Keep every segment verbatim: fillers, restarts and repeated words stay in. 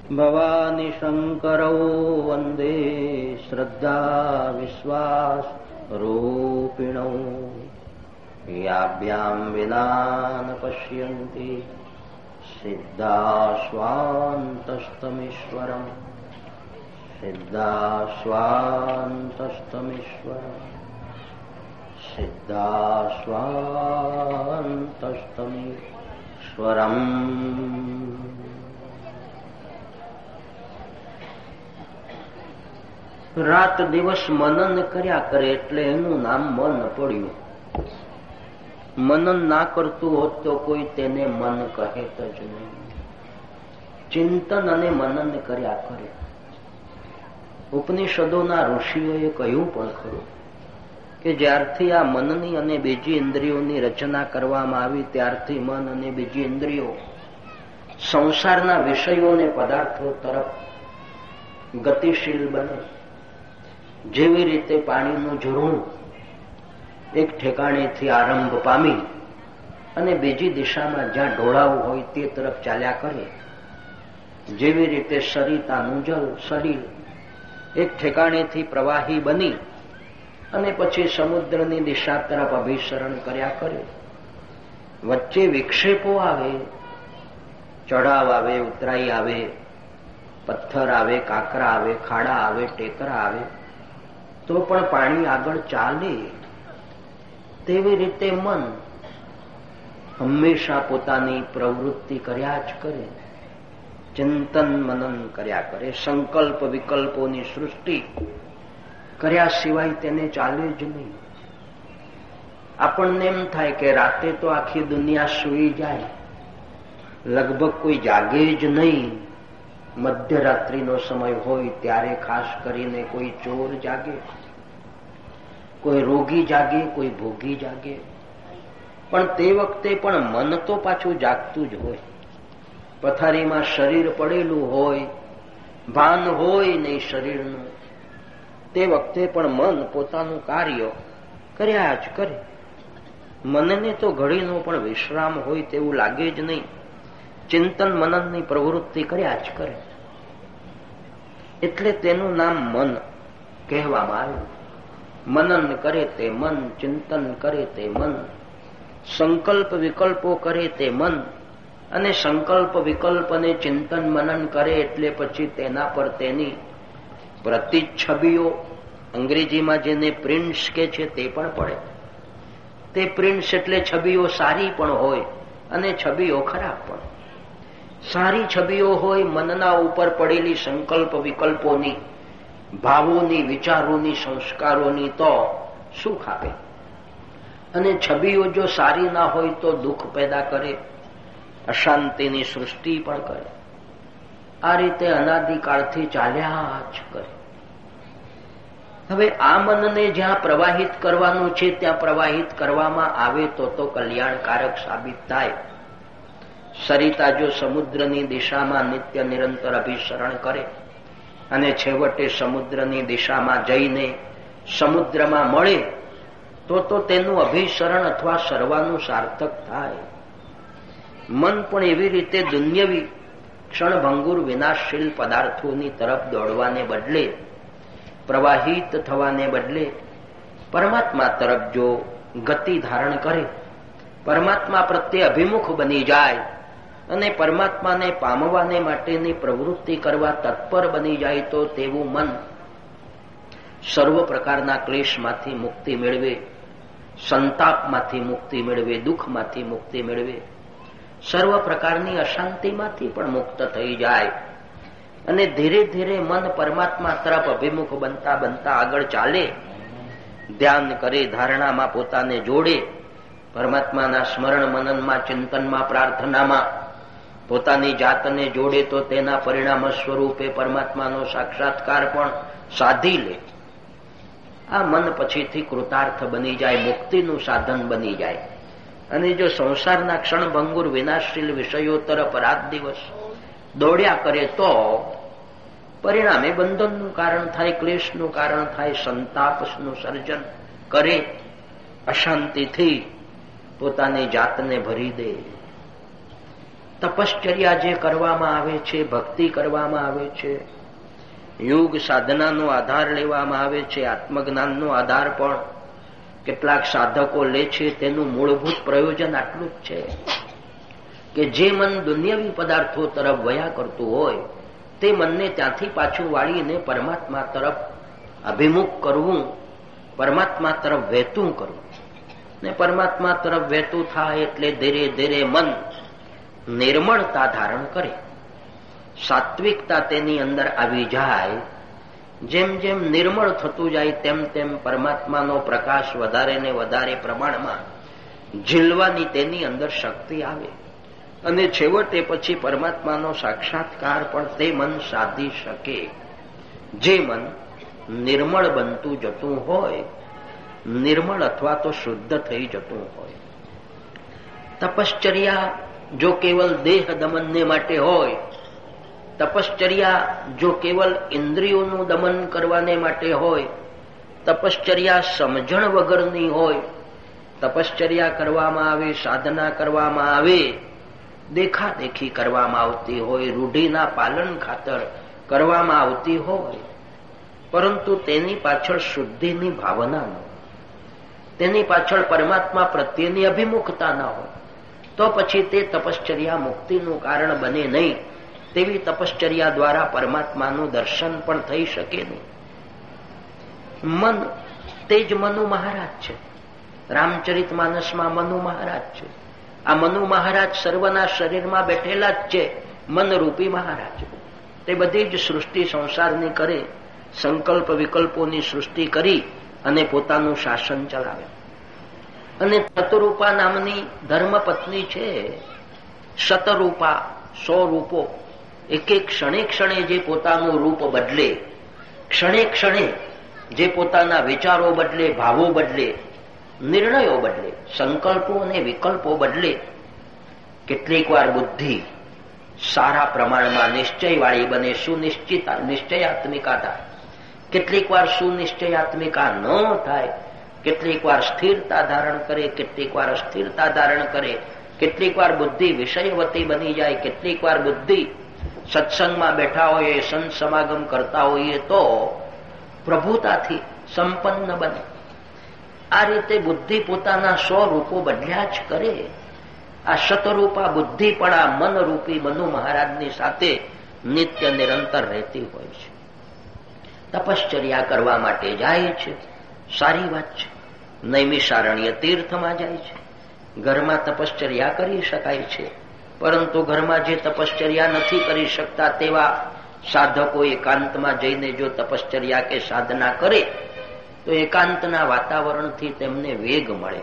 ભવાની શંકરૌ વંદે શ્રદ્ધા વિશ્વાસ રૂપિણૌ યાભ્યામ વિના ન પશ્યન્તિ સિદ્ધાસ્વાંતસ્તમીશ્વરમ સિદ્ધાસ્વાંતસ્તમીશ્વરમ સિદ્ધાસ્વાંતસ્તમીશ્વરમ. રાત દિવસ મનન કર્યા કરે એટલે એનું નામ મન પડ્યું. મનન ના કરતું હોત તો કોઈ તેને મન કહે જ નહીં. ચિંતન અને મનન કર્યા કરે. ઉપનિષદોના ઋષિઓએ કહ્યું પણ ખરું કે જ્યારથી આ મનની અને બીજી ઇન્દ્રિયોની રચના કરવામાં આવી ત્યારથી મન અને બીજી ઇન્દ્રિયો સંસારના વિષયો અને પદાર્થો તરફ ગતિશીલ બને. જેવી રીતે પાણીનું ઝરણું એક ઠેકાણેથી આરંભ પામી અને બીજી દિશામાં જ્યાં ઢોળાવું હોય તે તરફ ચાલ્યા કરે, જેવી રીતે સરિતાનું જલ શરીર એક ઠેકાણેથી પ્રવાહી બની અને પછી સમુદ્રની દિશા તરફ અભિસરણ કર્યા કરે. વચ્ચે વિક્ષેપો આવે, ચઢાવ આવે, ઉતરાઈ આવે, પથ્થર આવે, કાંકરા આવે, ખાડા આવે, ટેકરા આવે, તો પણ પાણી આગળ ચાલે. તેવી રીતે મન હંમેશા પોતાની પ્રવૃત્તિ કર્યા જ કરે, ચિંતન મનન કર્યા કરે. સંકલ્પ વિકલ્પોની સૃષ્ટિ કર્યા સિવાય તેને ચાલે જ નહીં. આપણને એમ થાય કે રાતે તો આખી દુનિયા સૂઈ જાય, લગભગ કોઈ જાગે જ નહીં. મધ્યરાત્રિનો સમય હોય ત્યારે ખાસ કરીને કોઈ ચોર જાગે, કોઈ રોગી જાગે, કોઈ ભોગી જાગે. પણ તે વખતે પણ મન તો પાછું જાગતું જ હોય. પથારીમાં શરીર પડેલું હોય, ભાન હોય નહીં શરીરનું, તે વખતે પણ મન પોતાનું કાર્ય કર્યા જ કરે. મનને તો ઘડીનો પણ વિશ્રામ હોય તેવું લાગે જ નહીં. ચિંતન મનનની પ્રવૃત્તિ કર્યા જ કરે. એટલે તેનું નામ મન કહેવામાં આવ્યું. મનન કરે તે મન, ચિંતન કરે તે મન, સંકલ્પ વિકલ્પો કરે તે મન. અને સંકલ્પ વિકલ્પ અને ચિંતન મનન કરે એટલે પછી તેના પર તેની પ્રતિચ્છબીઓ, અંગ્રેજીમાં જેને પ્રિન્ટ્સ કે છે તે પણ પડે. તે પ્રિન્ટ્સ એટલે છબીઓ સારી પણ હોય અને છબીઓ ખરાબ પણ. સારી છબીઓ હોય મનના ઉપર પડેલી સંકલ્પ વિકલ્પોની, ભાવોની, વિચારોની, સંસ્કારોની તો સુખ આપે. અને છબીઓ જો સારી ના હોય તો દુઃખ પેદા કરે, અશાંતિની સૃષ્ટિ પણ કરે. આ રીતે અનાદિકાળથી ચાલ્યા જ કરે. હવે આ મનને જ્યાં પ્રવાહિત કરવાનું છે ત્યાં પ્રવાહિત કરવામાં આવે તો તો કલ્યાણકારક સાબિત થાય. સરિતા જો સમુદ્રની દિશામાં નિત્ય નિરંતર અભિસરણ કરે અને છેવટે સમુદ્રની દિશામાં જઈને સમુદ્રમાં મળે તો તો તેનું અભિસરણ અથવા સરવાનું સાર્થક થાય. મન પણ એવી રીતે દુન્યવી ક્ષણભંગુર વિનાશશીલ પદાર્થોની તરફ દોડવાને બદલે, પ્રવાહિત થવાને બદલે પરમાત્મા તરફ જો ગતિ ધારણ કરે, પરમાત્મા પ્રત્યે અભિમુખ બની જાય અને પરમાત્માને પામવાને માટેની પ્રવૃત્તિ કરવા તત્પર બની જાય તો તેવું મન સર્વ પ્રકારના ક્લેશમાંથી મુક્તિ મેળવે, સંતાપમાંથી મુક્તિ મેળવે, દુઃખમાંથી મુક્તિ મેળવે, સર્વ પ્રકારની અશાંતિમાંથી પણ મુક્ત થઈ જાય. અને ધીરે ધીરે મન પરમાત્મા તરફ અભિમુખ બનતા બનતા આગળ ચાલે, ધ્યાન કરે, ધારણામાં પોતાને જોડે, પરમાત્માના સ્મરણ મનનમાં, ચિંતનમાં, પ્રાર્થનામાં પોતાની જાતને જોડે તો તેના પરિણામ સ્વરૂપે પરમાત્માનો સાક્ષાત્કાર પણ સાધી લે. આ મન પછીથી કૃતાર્થ બની જાય, મુક્તિનું સાધન બની જાય. અને જો સંસારના ક્ષણભંગુર વિનાશશીલ વિષયો તરફ રાત દિવસ દોડ્યા કરે તો પરિણામે બંધનનું કારણ થાય, ક્લેશનું કારણ થાય, સંતાપનું સર્જન કરે, અશાંતિથી પોતાની જાતને ભરી દે. તપશ્ચર્યા જે કરવામાં આવે છે, ભક્તિ કરવામાં આવે છે, યોગ સાધનાનો આધાર લેવામાં આવે છે, આત્મજ્ઞાનનો આધાર પણ કેટલાક સાધકો લે છે, તેનું મૂળભૂત પ્રયોજન આટલું જ છે કે જે મન દુનિયાવી પદાર્થો તરફ વયા કરતું હોય તે મનને ત્યાંથી પાછું વાળીને પરમાત્મા તરફ અભિમુખ કરવું, પરમાત્મા તરફ વહેતું કરવું. ને પરમાત્મા તરફ વહેતું થાય એટલે ધીરે ધીરે મન નિર્મળતા ધારણ કરે, સાત્વિકતા તેની અંદર આવી જાય. જેમ જેમ નિર્મળ થતું જાય તેમ તેમ પરમાત્માનો પ્રકાશ વધારે ને વધારે પ્રમાણમાં ઝીલવાની તેની અંદર શક્તિ આવે અને છેવટે પછી પરમાત્માનો સાક્ષાત્કાર પણ તે મન સાધી શકે જે મન નિર્મળ બનતું જતું હોય, નિર્મળ અથવા તો શુદ્ધ થઈ જતું હોય. તપશ્ચર્યા જો કેવલ દેહ દમનને માટે હોય, તપશ્ચર્યા જો કેવલ ઇન્દ્રિયોનું દમન કરવાને માટે હોય, તપશ્ચર્યા સમજણ વગરની હોય, તપશ્ચર્યા કરવામાં આવે, સાધના કરવામાં આવે, દેખાદેખી કરવામાં આવતી હોય, રૂઢિના પાલન ખાતર કરવામાં આવતી હોય, પરંતુ તેની પાછળ શુદ્ધિની ભાવના ન હોય, તેની પાછળ પરમાત્મા પ્રત્યેની અભિમુખતા ન હોય, તો પછી તે તપશ્ચર્યા મુક્તિનું કારણ બને નહીં. તેવી તપશ્ચર્યા દ્વારા પરમાત્માનું દર્શન પણ થઈ શકે નહીં. મન તે જ મનુ મહારાજ છે. રામચરિત માનસમાં મનુ મહારાજ છે. આ મનુ મહારાજ સર્વના શરીરમાં બેઠેલા જ છે, મનરૂપી મહારાજ. તે બધી જ સૃષ્ટિ સંસારની કરે, સંકલ્પ વિકલ્પોની સૃષ્ટિ કરી અને પોતાનું શાસન ચલાવે. અને શતરૂપા નામની ધર્મપત્ની છે. શતરૂપા, સો રૂપો, એક એક ક્ષણે ક્ષણે જે પોતાનું રૂપ બદલે, ક્ષણે ક્ષણે જે પોતાના વિચારો બદલે, ભાવો બદલે, નિર્ણયો બદલે, સંકલ્પો અને વિકલ્પો બદલે. કેટલીક વાર બુદ્ધિ સારા પ્રમાણમાં નિશ્ચયવાળી બને, સુનિશ્ચિત નિશ્ચયાત્મિકા થાય. કેટલીક વાર સુનિશ્ચયાત્મિકા ન થાય. કેટલીક વાર સ્થિરતા ધારણ કરે, કેટલીક વાર અસ્થિરતા ધારણ કરે. કેટલીક વાર બુદ્ધિ વિષયવતી બની જાય, કેટલીક વાર બુદ્ધિ સત્સંગમાં બેઠા હોઈએ, સંત સમાગમ કરતા હોઈએ તો પ્રભુતાથી સંપન્ન બને. આ રીતે બુદ્ધિ પોતાના સો રૂપો બદલ્યા જ કરે. આ શતરૂપા બુદ્ધિ પણ આ મનરૂપી મનુ મહારાજની સાથે નિત્ય નિરંતર રહેતી હોય છે. તપશ્ચર્યા કરવા માટે જાય છે, સારી વાત છે. નૈમિષારણ્ય તીર્થમાં જાય છે. ઘરમાં તપશ્ચર્યા કરી શકાય છે, પરંતુ ઘરમાં જે તપશ્ચર્યા નથી કરી શકતા તેવા સાધકો એકાંતમાં જઈને જો તપશ્ચર્યા કે સાધના કરે તો એકાંતના વાતાવરણથી તેમને વેગ મળે,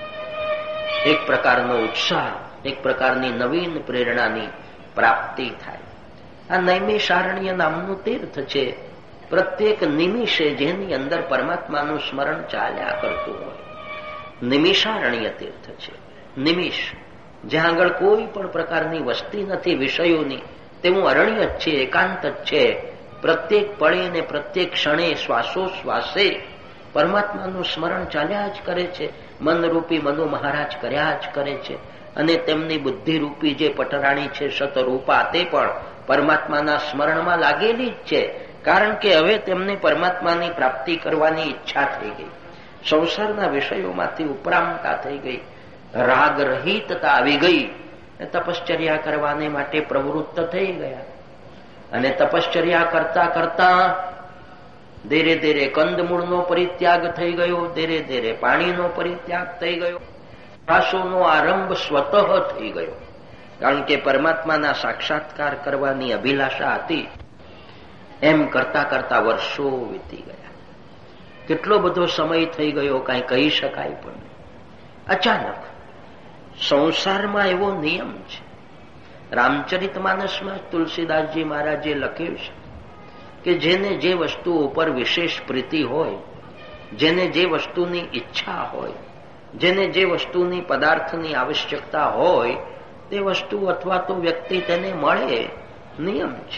એક પ્રકારનો ઉત્સાહ, એક પ્રકારની નવીન પ્રેરણાની પ્રાપ્તિ થાય. આ નૈમિષારણ્ય નામનું તીર્થ છે. પ્રત્યેક નિમિષે જેની અંદર પરમાત્માનું સ્મરણ ચાલ્યા કરતું હોય, નિમિષારણ્ય તીર્થ છે. નિમિષ જ્યાં આગળ કોઈ પણ પ્રકારની વસ્તી નથી વિષયોની, તેવું અરણ્ય જ છે, એકાંત જ છે. પ્રત્યેક પળે ને પ્રત્યેક ક્ષણે શ્વાસોશ્વાસે પરમાત્માનું સ્મરણ ચાલ્યા જ કરે છે. મનરૂપી મનુ મહારાજ કર્યા જ કરે છે. અને તેમની બુદ્ધિરૂપી જે પટરાણી છે શતરૂપા, તે પણ પરમાત્માના સ્મરણમાં લાગેલી જ છે. કારણ કે હવે તેમને પરમાત્માની પ્રાપ્તિ કરવાની ઈચ્છા થઈ ગઈ, સંસારના વિષયોમાંથી ઉપરામતા થઈ ગઈ, રાગ રહિતતા આવી ગઈ, તપશ્ચર્યા કરવાને માટે પ્રવૃત્ત થઈ ગયા. અને તપશ્ચર્યા કરતા કરતા ધીરે ધીરે કંદમૂળનો પરિત્યાગ થઈ ગયો, ધીરે ધીરે પાણીનો પરિત્યાગ થઈ ગયો, શ્વાસોનો આરંભ સ્વતઃ થઈ ગયો. કારણ કે પરમાત્માના સાક્ષાત્કાર કરવાની અભિલાષા હતી. એમ કરતા કરતા વર્ષો વીતી ગયા. કેટલો બધો સમય થઈ ગયો કાંઈ કહી શકાય પણ નહીં. અચાનક સંસારમાં એવો નિયમ છે. રામચરિત માનસમાં તુલસીદાસજી મહારાજે લખ્યું છે કે જેને જે વસ્તુ ઉપર વિશેષ પ્રીતિ હોય, જેને જે વસ્તુની ઈચ્છા હોય, જેને જે વસ્તુની પદાર્થની આવશ્યકતા હોય, તે વસ્તુ અથવા તો વ્યક્તિ તેને મળે. નિયમ છે.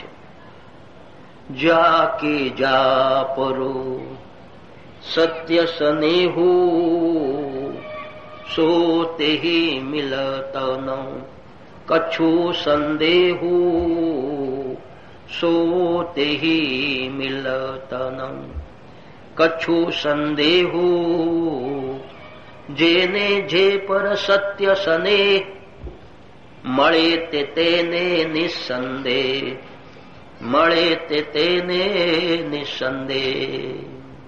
જા કે જા પરો સત્ય સ્નેહુ સો તે મિલત ન કछु સંદેહુ સો તેહી મિલતનમ. કछु સંદેહુ જેને જે પર સત્ય સને મળે તે તેને નિસંદેહ, મળે તે તેને નિસંદેહ.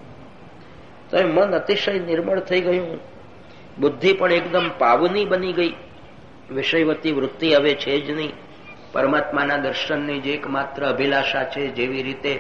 તો મન અતિશય નિર્મળ થઈ ગયું, બુદ્ધિ પણ એકદમ પાવની બની ગઈ, વિષયવતી વૃત્તિ હવે છે જ નહીં. પરમાત્માના દર્શનની જે એકમાત્ર અભિલાષા છે, જેવી રીતે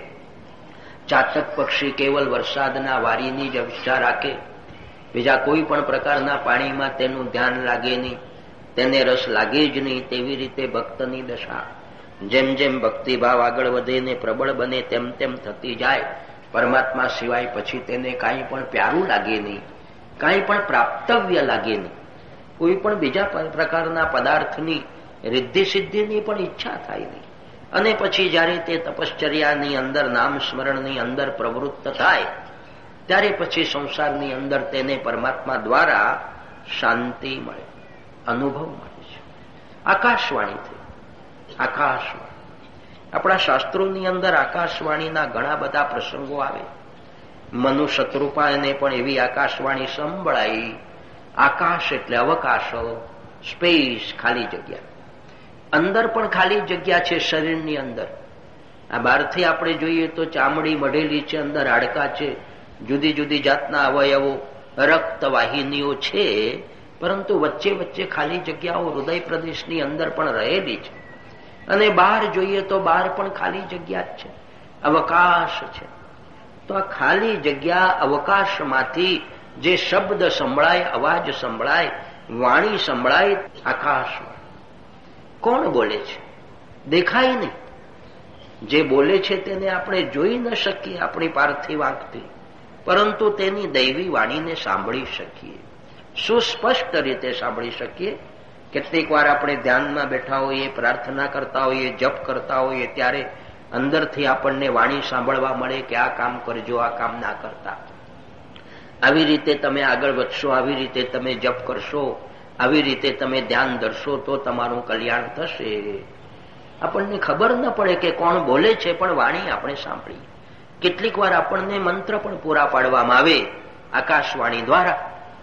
ચાતક પક્ષી કેવલ વરસાદના વારીની જ અપેક્ષા રાખે, બીજા કોઈ પણ પ્રકારના પાણીમાં તેનું ધ્યાન લાગે નહીં, તેને રસ લાગે જ નહીં, તેવી રીતે ભક્તની દશા જેમ જેમ ભક્તિભાવ આગળ વધે ને પ્રબળ બને તેમ તેમ થતી જાય. પરમાત્મા સિવાય પછી તેને કાંઈ પણ પ્યારું લાગે નહીં, કાંઈ પણ પ્રાપ્તવ્ય લાગે નહીં, કોઈ પણ બીજા પ્રકારના પદાર્થની રિદ્ધિ સિદ્ધિની પણ ઈચ્છા થાય નહીં. અને પછી જયારે તે તપશ્ચર્યાની અંદર, નામ સ્મરણની અંદર પ્રવૃત્ત થાય, ત્યારે પછી સંસારની અંદર તેને પરમાત્મા દ્વારા શાંતિ મળે, અનુભવ મળે છે. આકાશવાણી થઈ, આકાશવાણી. આપણા શાસ્ત્રોની અંદર આકાશવાણીના ઘણા બધા પ્રસંગો આવે. મનુ શત્રુપાને પણ એવી આકાશવાણી સંભળાઈ. આકાશ એટલે અવકાશ, સ્પેસ, ખાલી જગ્યા. અંદર પણ ખાલી જગ્યા છે શરીરની અંદર. આ બહારથી આપણે જોઈએ તો ચામડી મઢેલી છે, અંદર હાડકાં છે, જુદી જુદી જાતના અવયવો, રક્તવાહિનીઓ છે, પરંતુ વચ્ચે વચ્ચે ખાલી જગ્યાઓ હૃદય પ્રદેશની અંદર પણ રહેલી છે. અને બહાર જોઈએ તો બહાર પણ ખાલી જગ્યા જ છે, અવકાશ છે. તો આ ખાલી જગ્યા અવકાશમાંથી જે શબ્દ સંભળાય, અવાજ સંભળાય, વાણી સંભળાય, આકાશમાં કોણ બોલે છે? દેખાય નહીં. જે બોલે છે તેને આપણે જોઈ ન શકીએ આપણી પાર્થિવ આંખથી, પરંતુ તેની દૈવી વાણીને સાંભળી શકીએ, સુસ્પષ્ટ રીતે સાંભળી શકીએ. કેટલીક વાર આપણે ધ્યાનમાં બેઠા હોઈએ, પ્રાર્થના કરતા હોઈએ, જપ કરતા હોઈએ, ત્યારે અંદરથી આપણને વાણી સાંભળવા મળે કે આ કામ કરજો, આ કામ ના કરતા, આવી રીતે તમે આગળ વધશો, આવી રીતે તમે જપ કરશો, આવી રીતે તમે ધ્યાન ધરશો તો તમારું કલ્યાણ થશે. આપણને ખબર ન પડે કે કોણ બોલે છે, પણ વાણી આપણે સાંભળીએ. કેટલીક વાર આપણને મંત્ર પણ પૂરા પાડવામાં આવે આકાશવાણી દ્વારા.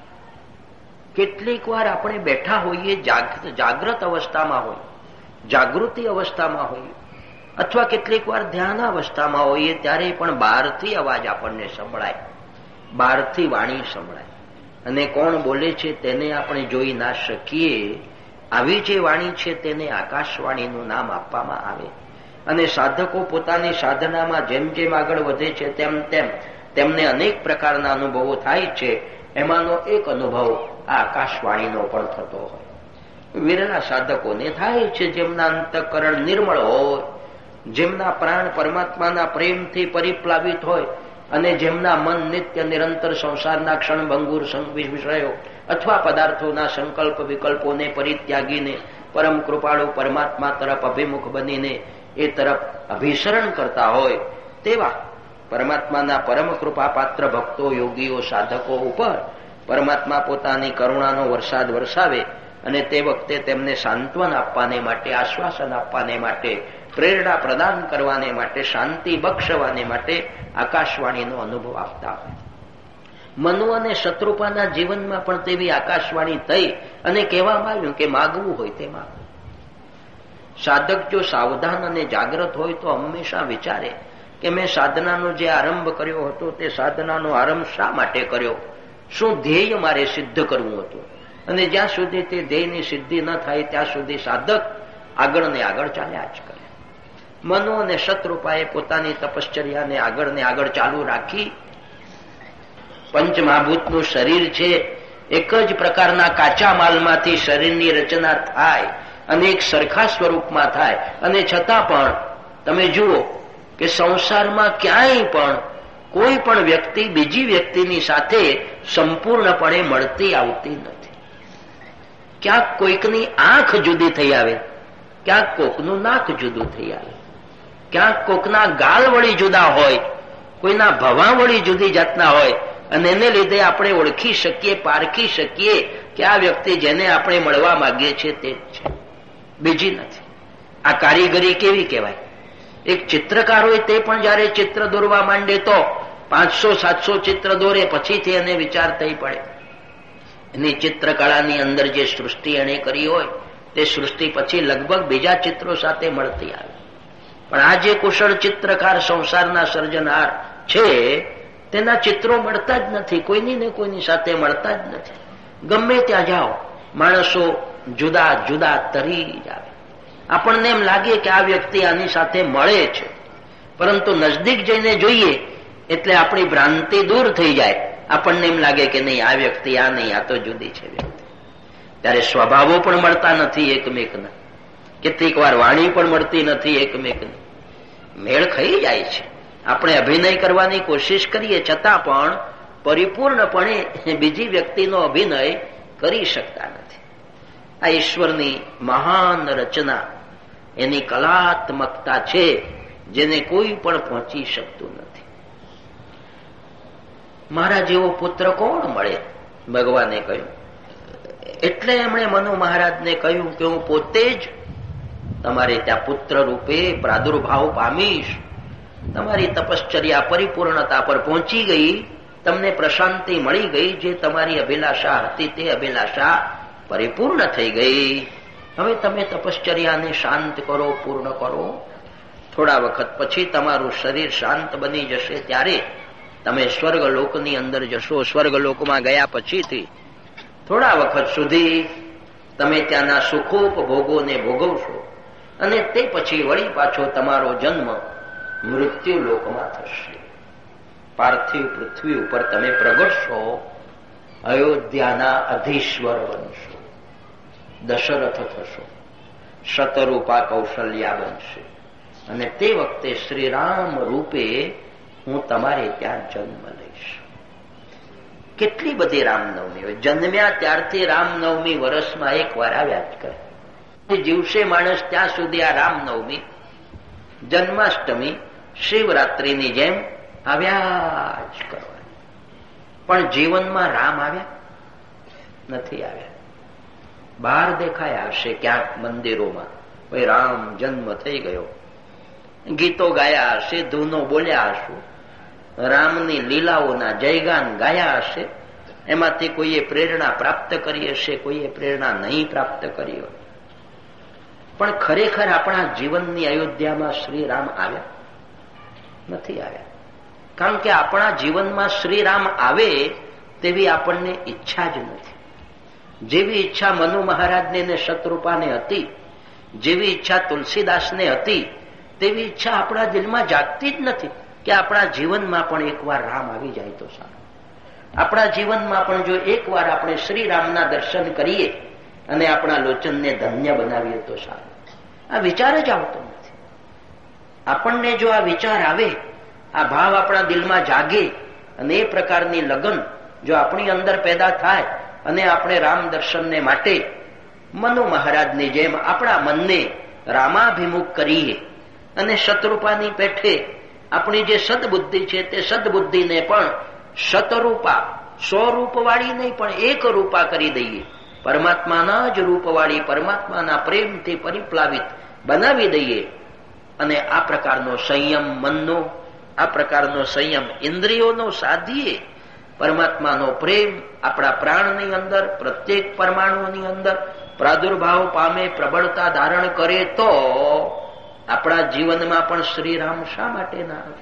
કેટલીક વાર આપણે બેઠા હોઈએ, જાગ્રત અવસ્થામાં હોય, જાગૃતિ અવસ્થામાં હોઈએ, અથવા કેટલીક વાર ધ્યાન અવસ્થામાં હોઈએ, ત્યારે પણ બહારથી અવાજ આપણને સંભળાય, બહારથી વાણી સંભળાય. અને કોણ બોલે છે તેને આપણે જોઈ ના શકીએ. આવી જે વાણી છે તેને આકાશવાણીનું નામ આપવામાં આવે. અને સાધકો પોતાની સાધનામાં જેમ જેમ આગળ વધે છે તેમ તેમ તેમને અનેક પ્રકારના અનુભવો થાય છે. એમાંનો એક અનુભવ આ આકાશવાણીનો પણ થતો હોય. વિરલા સાધકોને થાય છે જેમના અંતઃકરણ નિર્મળ હોય, જેમના પ્રાણ પરમાત્માના પ્રેમથી પરિપ્લાવિત હોય, અને જેમના મન નિત્ય નિરંતર સંસારના ક્ષણભંગુર વિષયો અથવા પદાર્થોના સંકલ્પ વિકલ્પોને પરિત્યાગીને પરમ કૃપાળુ પરમાત્મા તરફ અભિમુખ બનીને એ તરફ અભિસરણ કરતા હોય, તેવા પરમાત્માના પરમ કૃપા પાત્ર ભક્તો, યોગીઓ, સાધકો ઉપર પરમાત્મા પોતાની કરુણાનો વરસાદ વરસાવે. અને તે વખતે તેમને સાંત્વન આપવાને માટે, આશ્વાસન આપવાને માટે, પ્રેરણા પ્રદાન કરવાને માટે, શાંતિ બક્ષવાને માટે આકાશવાણીનો અનુભવ આપતા હોય. મનુ અને શત્રુપાના જીવનમાં પણ તેવી આકાશવાણી થઈ અને કહેવામાં આવ્યું કે માગવું હોય તે માગવું. સાધક જો સાવધાન અને જાગ્રત હોય તો હંમેશા વિચારે કે મેં સાધનાનો જે આરંભ કર્યો હતો તે સાધનાનો આરંભ શા માટે કર્યો, શું ધ્યેય મારે સિદ્ધ કરવું હતું. અને જ્યાં સુધી તે ધ્યેયની સિદ્ધિ ન થાય ત્યાં સુધી સાધક આગળ ને આગળ ચાલ્યા જ કરે. મનુ અને શત્રુપાએ પોતાની તપશ્ચર્યાને આગળ ને આગળ ચાલુ રાખી. પંચમહાભૂતનું શરીર છે, એક જ પ્રકારના કાચા માલમાંથી શરીરની રચના થાય અને એક સરખા સ્વરૂપમાં થાય, અને છતાં પણ તમે જુઓ કે સંસારમાં ક્યાંય પણ કોઈ પણ વ્યક્તિ બીજી વ્યક્તિની સાથે સંપૂર્ણપણે મળતી આવતી નથી. ક્યાંક કોઈકની આંખ જુદી થઈ આવે, ક્યાંક કોકનું નાક જુદું થઈ આવે, ક્યાંક કોકના ગાલ વળી જુદા હોય, કોઈના ભવા વળી જુદી જાતના હોય, અને એને લીધે આપણે ઓળખી શકીએ, પારખી શકીએ કે આ વ્યક્તિ જેને આપણે મળવા માંગીએ છીએ તે જ છે. બીજી નથી. આ કારીગરી કેવી કહેવાય? એક ચિત્રકાર હોય તે પણ જયારે ચિત્ર દોરવા માંડે તો પાંચસો સાતસો ચિત્ર દોરે, પછીથી એને વિચાર થઈ પડે. એની ચિત્રકળાની અંદર જે સૃષ્ટિ એને કરી હોય તે સૃષ્ટિ પછી લગભગ બીજા ચિત્રો સાથે મળતી આવે. પણ આ જે કુશળ ચિત્રકાર, સંસારના સર્જનહાર છે, તેના ચિત્રો મળતા જ નથી, કોઈની ને કોઈની સાથે મળતા જ નથી. ગમે ત્યાં જાઓ માણસો જુદા જુદા તરી જ આવે. આપણને એમ લાગે કે આ વ્યક્તિ આની સાથે મળે છે, પરંતુ નજદીક જઈને જોઈએ એટલે આપણી ભ્રાંતિ દૂર થઈ જાય. આપણને એમ લાગે કે નહીં, આ વ્યક્તિ આ નહીં, આ તો જુદી છે વ્યક્તિ. ત્યારે સ્વભાવો પણ મળતા નથી એકમેકના, કેટલીક વાર વાણી પણ મળતી નથી એકમેકની. મેળ ખાઈ જાય છે. આપણે અભિનય કરવાની કોશિશ કરીએ છતાં પણ પરિપૂર્ણપણે બીજી વ્યક્તિનો અભિનય કરી શકતા નથી. આ ઈશ્વરની મહાન રચના, એની કલાત્મકતા છે જેને કોઈ પણ પહોંચી શકતું નથી. મારા જેવો પુત્ર કોણ મળે? ભગવાને કહ્યું. એટલે એમણે મનુ મહારાજને કહ્યું કે હું પોતે જ તમારે ત્યાં પુત્ર રૂપે પ્રાદુર્ભાવ પામીશ. તમારી તપશ્ચર્યા પરિપૂર્ણતા પર પહોંચી ગઈ, તમને પ્રશાંતિ મળી ગઈ, જે તમારી અભિલાષા હતી તે અભિલાષા પરિપૂર્ણ થઈ ગઈ. હવે તમે તપશ્ચર્યાને શાંત કરો, પૂર્ણ કરો. થોડા વખત પછી તમારું શરીર શાંત બની જશે ત્યારે તમે સ્વર્ગલોકની અંદર જશો. સ્વર્ગલોકમાં ગયા પછીથી થોડા વખત સુધી તમે ત્યાંના સુખોપભોગોને ભોગવશો અને તે પછી વળી પાછો તમારો જન્મ મૃત્યુ લોકમાં થશે. પાર્થિવ પૃથ્વી ઉપર તમે પ્રગટશો, અયોધ્યાના અધીશ્વર બનશો, દશરથ થશો, શતરૂપા કૌશલ્યા બનશે અને તે વખતે શ્રીરામ રૂપે હું તમારે ત્યાં જન્મ લઈશ. કેટલી બધી રામનવમી હોય. જન્મ્યા ત્યારથી રામનવમી વર્ષમાં એક વાર આવ્યા જ કરે. જીવશે માણસ ત્યાં સુધી આ રામનવમી, જન્માષ્ટમી, શિવરાત્રીની જેમ આવ્યા જ કરવાની. પણ જીવનમાં રામ આવ્યા નથી આવ્યા. બહાર દેખાયા હશે ક્યાંક મંદિરોમાં, ભાઈ રામ જન્મ થઈ ગયો, ગીતો ગાયા હશે, ધૂનો બોલ્યા હશું, રામની લીલાઓના જયગાન ગાયા હશે. એમાંથી કોઈએ પ્રેરણા પ્રાપ્ત કરી હશે, કોઈએ પ્રેરણા નહીં પ્રાપ્ત કરી હોય. પણ ખરેખર આપણા જીવનની અયોધ્યામાં શ્રી રામ આવ્યા નથી આવ્યા. કારણ કે આપણા જીવનમાં શ્રી રામ આવે તેવી આપણને ઈચ્છા જ નથી. જેવી ઈચ્છા મનુ મહારાજને ને શતરૂપાને હતી, જેવી ઈચ્છા તુલસીદાસને હતી, તેવી ઈચ્છા આપણા દિલમાં જાગતી જ નથી કે આપણા જીવનમાં પણ એકવાર રામ આવી જાય તો સારું. આપણા જીવનમાં પણ જો એકવાર આપણે શ્રી રામના દર્શન કરીએ અને આપણા લોચનને ધન્ય બનાવીએ તો સારું. આ વિચાર જ આવતો નથી. આપણને જો આ વિચાર આવે, આ ભાવ આપણા દિલમાં જાગે અને એ પ્રકારની લગન જો આપણી અંદર પેદા થાય અને આપણે રામ દર્શનને માટે મનુ મહારાજની જેમ આપણા મનને રામાભિમુખ કરીએ અને શતરૂપાની પેઠે આપણી જે સદબુદ્ધિ છે તે સદબુદ્ધિને પણ શતરૂપા, સો રૂપવાળી નહીં પણ એક રૂપા કરી દઈએ, પરમાત્માના જ રૂપવાળી, પરમાત્માના પ્રેમથી પરિપ્લાવિત બનાવી દઈએ અને આ પ્રકારનો સંયમ મનનો, આ પ્રકારનો સંયમ ઇન્દ્રિયોનો સાધીએ. પરમાત્માનો પ્રેમ આપણા પ્રાણની અંદર, પ્રત્યેક પરમાણુની અંદર પ્રાદુર્ભાવ પામે, પ્રબળતા ધારણ કરે તો આપણા જીવનમાં પણ શ્રીરામ શા માટે ના આવે?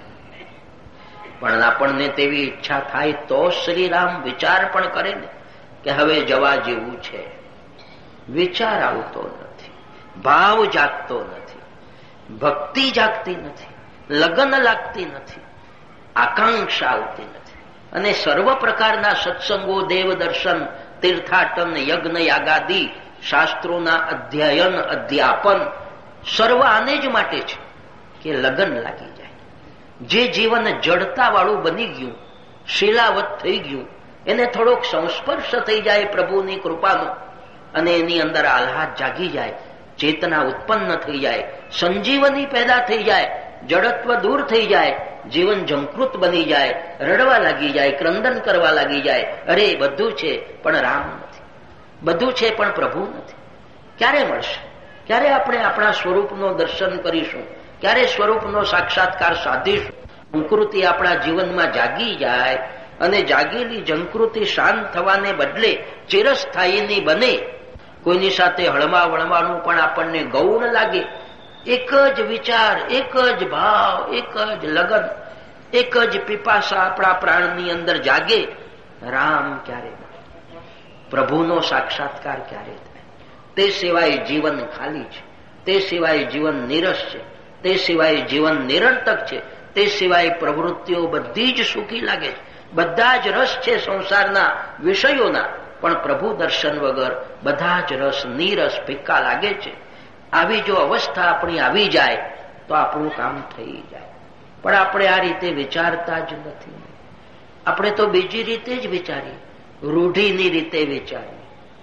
પણ આપણને તેવી ઈચ્છા થાય તો શ્રીરામ વિચાર પણ કરે ને કે હવે જવા જેવું છે. વિચાર આવતો નથી, ભાવ જાગતો નથી, ભક્તિ જાગતી નથી, લગન લાગતી નથી, આકાંક્ષા આવતી નથી. અને સર્વ પ્રકારના સત્સંગો, દેવ દર્શન, તીર્થાટન, યજ્ઞ યાગાદી, શાસ્ત્રોના અધ્યયન, અધ્યાપન સર્વ આને જ માટે છે કે લગન લાગી જાય. જે જીવન જડતા વાળું બની ગયું, શિલાવત થઈ ગયું, એને થોડોક સંસ્પર્શ થઈ જાય પ્રભુની કૃપાનો અને એની અંદર આહ્લાદ જાગી જાય, ચેતના ઉત્પન્ન થઈ જાય, સંજીવની પેદા થઈ જાય, જડત્વ દૂર થઈ જાય, જીવન ઝંકૃત બની જાય, રડવા લાગી જાય, ક્રંદન કરવા લાગી જાય. અરે બધું છે પણ રામ નથી, બધું છે પણ પ્રભુ નથી. ક્યારે મળશે? ક્યારે આપણે આપણા સ્વરૂપનો દર્શન કરીશું? ક્યારે સ્વરૂપનો સાક્ષાત્કાર સાધીશું? સંકૃતિ આપણા જીવનમાં જાગી જાય અને જાગેલી જંકૃતિ શાંત થવાને બદલે ચિરસ્થાયીની બને. કોઈની સાથે હળવા વળવાનું પણ આપણને ગૌણ લાગે. એક જ વિચાર, એક જ ભાવ, એક જ લગન, એક જ પીપાસા આપણા પ્રાણની અંદર જાગે. રામ ક્યારે મળે? પ્રભુનો સાક્ષાત્કાર ક્યારે થાય? તે સિવાય જીવન ખાલી છે, તે સિવાય જીવન નીરસ છે, તે સિવાય જીવન નિરર્થક છે, તે સિવાય પ્રવૃત્તિઓ બધી જ સુખી લાગે છે. બધા જ રસ છે સંસારના વિષયોના, પણ પ્રભુ દર્શન વગર બધા જ રસ નીરસ ફિક્કા લાગે છે. આવી જો અવસ્થા આપણી આવી જાય તો આપણું કામ થઈ જાય. પણ આપણે આ રીતે વિચારતા જ નથી. આપણે તો બીજી રીતે જ વિચારીએ, રૂઢિની રીતે વિચારીએ.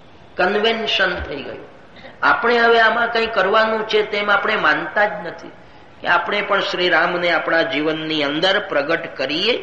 કન્વેન્શન થઈ ગયું. આપણે હવે આમાં કંઈ કરવાનું છે તેમ આપણે માનતા જ નથી કે આપણે પણ શ્રી રામને આપણા જીવનની અંદર પ્રગટ કરીએ,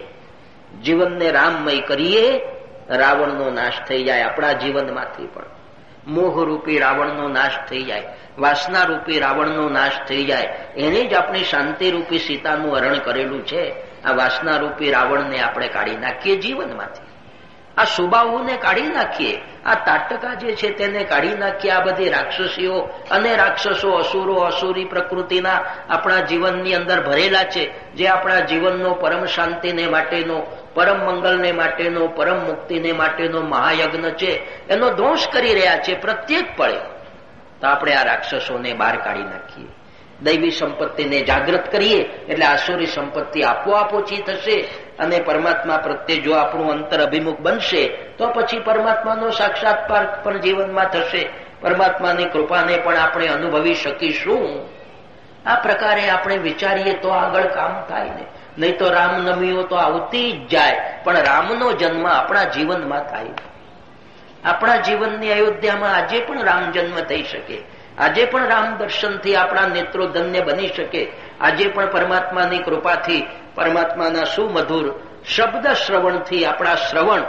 જીવનને રામમય કરીએ. રાવણનો નાશ થઈ જાય આપણા જીવનમાંથી. પણ મોહરૂપી રાવણનો નાશ થઈ જાય, વાસનારૂપી રાવણનો નાશ થઈ જાય. એને જ આપણી શાંતિરૂપી સીતાનું હરણ કરેલું છે. આ વાસનારૂપી રાવણને આપણે કાઢી નાખીએ જીવનમાંથી. આ સુબાહુને કાઢી નાખીએ, આ તાટકા જે છે તેને કાઢી નાખીએ. આ બધી રાક્ષસીઓ અને રાક્ષસો, અસુરો, અસુરી પ્રકૃતિના આપણા જીવનની અંદર ભરેલા છે, જે આપણા જીવનનો પરમ શાંતિને માટેનો, પરમ મંગલને માટેનો, પરમ મુક્તિને માટેનો મહાયજ્ઞ છે, એનો ધ્વંસ કરી રહ્યા છે પ્રત્યેક પળે. તો આપણે આ રાક્ષસોને બહાર કાઢી નાખીએ. દૈવી સંપત્તિને જાગૃત કરીએ એટલે આસુરી સંપત્તિ આપોઆપ ઓછી થશે. અને પરમાત્મા પ્રત્યે જો આપણું અંતર અભિમુખ બનશે તો પછી પરમાત્માનો સાક્ષાત્કાર પણ જીવનમાં થશે. પરમાત્માની કૃપાને પણ આપણે અનુભવી શકીશું. આ પ્રકારે આપણે વિચારીએ તો આગળ કામ થાય ને. નહીં તો રામનવમીઓ તો આવતી જ જાય, પણ રામનો જન્મ આપણા જીવનમાં થાય. આપણા જીવનની અયોધ્યામાં આજે પણ રામ જન્મ થઈ શકે. આજે પણ રામ દર્શનથી આપણા નેત્રો ધન્ય બની શકે. આજે પણ પરમાત્માની કૃપાથી, પરમાત્માના સુમધુર શબ્દ શ્રવણથી આપણા શ્રવણ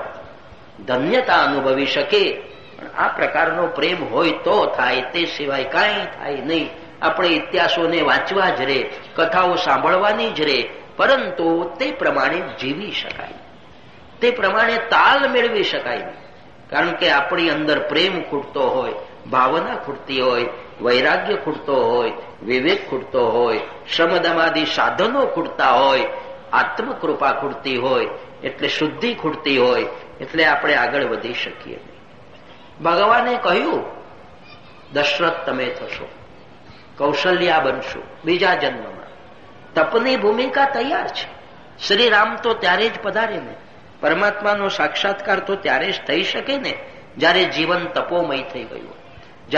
ધન્યતા અનુભવી શકે. પણ આ પ્રકારનો પ્રેમ હોય તો થાય, તે સિવાય કાંઈ થાય નહીં. આપણે ઇતિહાસોને વાંચવા જ રે, કથાઓ સાંભળવાની જ રે, પરંતુ તે પ્રમાણે જીવી શકાય, તે પ્રમાણે તાલ મેળવી શકાય નહીં. કારણ કે આપણી અંદર પ્રેમ ખૂટતો હોય, ભાવના ખૂટતી હોય, વૈરાગ્ય ખૂટતો હોય, વિવેક ખૂટતો હોય, શમદમાદિ સાધનો ખૂટતા હોય, આત્મકૃપા ખૂટતી હોય, એટલે શુદ્ધિ ખૂટતી હોય, એટલે આપણે આગળ વધી શકીએ નહીં. ભગવાને કહ્યું, દશરથ તમે થશો, કૌશલ્યા બનશો બીજા જન્મમાં. તપની ભૂમિકા તૈયાર છે. શ્રી રામ તો ત્યારે જ પધારે ને, પરમાત્માનો સાક્ષાત્કાર તો ત્યારે જ થઈ શકે ને જ્યારે જીવન તપોમય થઈ ગયું.